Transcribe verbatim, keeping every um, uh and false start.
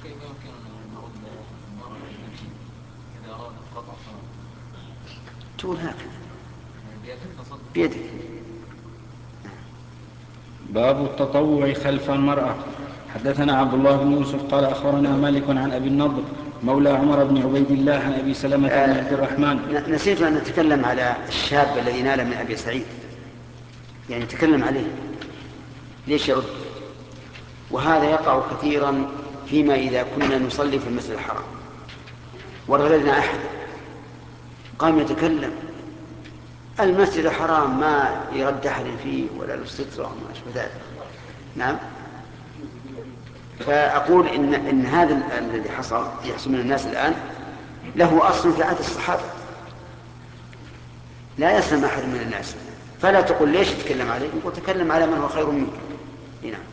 كيف يمكن أن نرد المرأة التي إذا أرادت قطع صلاة؟ تقول هكذا بيدك تصدق بيدك. باب التطوع خلف المرأة. حدثنا عبد الله بن يوسف قال أخبرنا مالك عن أبي النضر مولى عمر بن عبيد الله عن أبي سلمة بن عبد الرحمن. نسيت أن نتكلم على الشاب الذي نال من أبي سعيد، يعني نتكلم عليه ليش يرد. وهذا يقع كثيرا فيما إذا كنا نصلي في المسجد الحرام ورددنا أحد قام يتكلم، المسجد الحرام ما يرد أحد فيه ولا السترة وما أشبه ذلك. نعم. فأقول إن, إن هذا الذي حصل يحصل من الناس الآن له أصل في عهد الصحابة، لا يسلم أحد من الناس، فلا تقول ليش تتكلم عليه، يقول تكلم على من هو خير منك. نعم.